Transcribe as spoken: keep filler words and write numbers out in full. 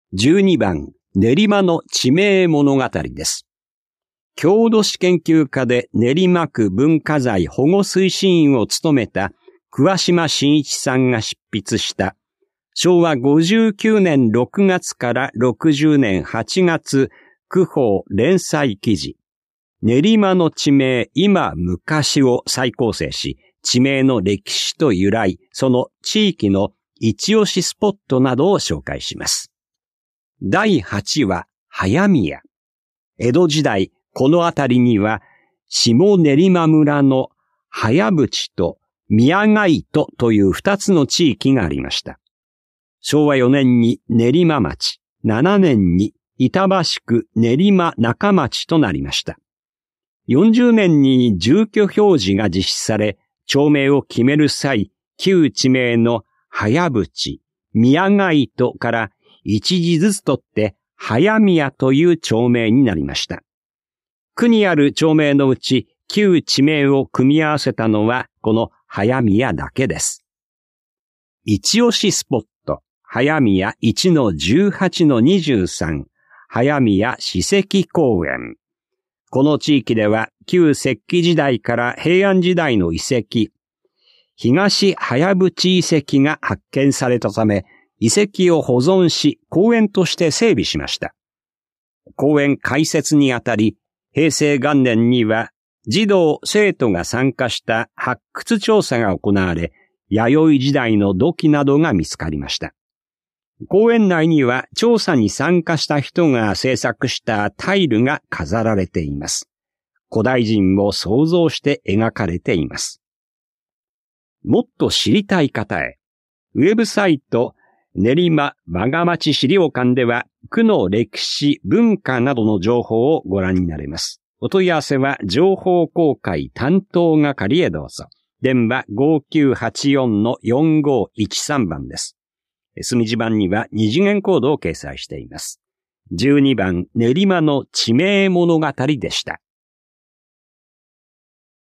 じゅうにばん、練馬の地名物語です。郷土史研究家で練馬区文化財保護推進員を務めた桑島真一さんが執筆したしょうわごじゅうきゅうねんろくがつからろくじゅうねんはちがつ区報連載記事、練馬の地名今昔を再構成し、地名の歴史と由来、その地域の一押しスポットなどを紹介します。だいはちわ、早宮。江戸時代、この辺りには、下練馬村の早淵と宮ヶ糸という二つの地域がありました。しょうわよねんに練馬町、ななねんに板橋区練馬中町となりました。よんじゅうねんに住居表示が実施され、町名を決める際、旧地名の早淵、宮ヶ糸から一字ずつ取って早宮という町名になりました。区にある町名のうち旧地名を組み合わせたのはこの早宮だけです。一押しスポット、早宮いちのじゅうはちのにじゅうさん、早宮史跡公園。この地域では旧石器時代から平安時代の遺跡、東早淵遺跡が発見されたため、遺跡を保存し公園として整備しました。公園開設にあたり、平成元年には児童生徒が参加した発掘調査が行われ、弥生時代の土器などが見つかりました。公園内には調査に参加した人が制作したタイルが飾られています。古代人を想像して描かれています。もっと知りたい方へ、ウェブサイト練馬我が町資料館では区の歴史、文化などの情報をご覧になれます。お問い合わせは情報公開担当係へどうぞ。電話 ごきゅうはちよんのよんごいちさん 番です。墨字版には二次元コードを掲載しています。じゅうにばん練馬の地名物語でした。